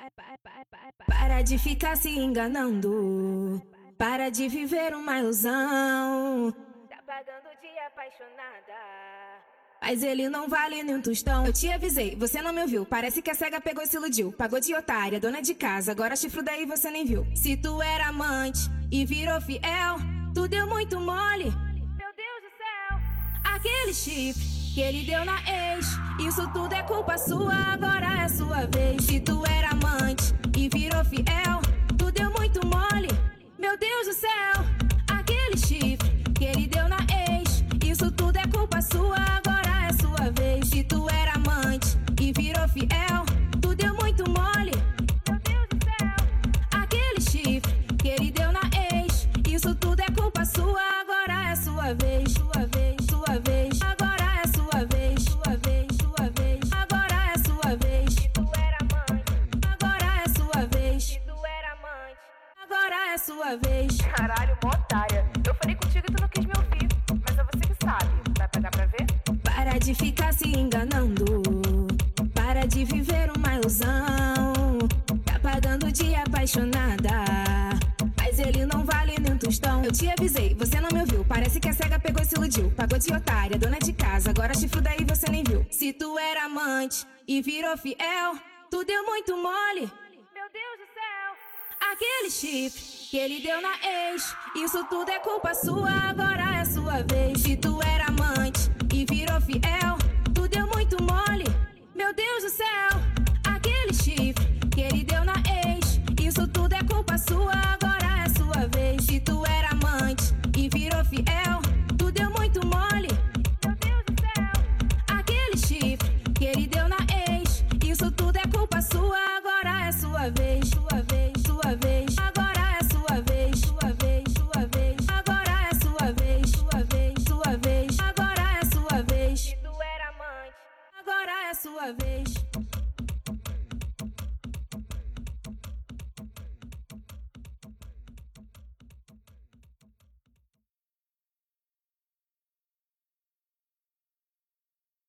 Para de ficar se enganando, para de viver uma ilusão. Tá pagando de apaixonada, Mas ele não vale nem um tostão. Eu te avisei, você não me ouviu. Parece que a cega pegou e se iludiu. Pagou de otária, dona de casa, agora chifruda aí você nem viu. Se tu era amante e virou fiel, tu deu muito mole. meu Deus do céu. Aquele chifre que ele deu na ex, isso tudo é culpa sua, agora é sua vez. Se tu era amante e virou fiel, tu deu muito mole. Meu Deus do céu, aquele chifre que ele deu na ex, isso tudo é culpa sua, agora é sua vez. Se tu era amante e virou fiel, tu deu muito mole. Meu Deus do céu. Aquele chifre que ele deu na ex, isso tudo é culpa sua, agora é sua vez. Sua vez, sua vez, agora é sua vez. Sua vez, sua vez, agora é sua vez. Se tu era amante, Agora é sua vez. se tu era amante. Agora é sua vez. Caralho, mó otária. Eu falei contigo e tu não quis me ouvir. Mas é você que sabe. Vai pagar pra ver? Para de ficar se enganando, para de viver uma ilusão. Tá pagando de apaixonada, mas ele não vale nem um tostão. Eu te avisei, você não me ouviu. Parece que a cega pegou e se iludiu. Pagou de otária, dona de casa, agora chifruda aí você nem viu. Se tu era amante e virou fiel, tu deu muito mole. Meu Deus do céu. Aquele chifre que ele deu na ex, isso tudo é culpa sua, agora é sua vez. Se tu era amante e virou fiel, tu deu muito mole. Meu Deus do céu, aquele chifre que ele deu na ex, isso tudo é culpa sua, agora é sua vez. Se tu era amante e virou fiel, tu deu muito mole. Meu Deus do céu. Aquele chifre que ele deu na ex, isso tudo é culpa sua, agora é sua vez. Sua vez, sua vez, agora é sua vez. Sua vez, sua vez, agora é sua vez. Sua vez, sua vez, agora é sua vez. Se tu era amante. Agora é sua vez.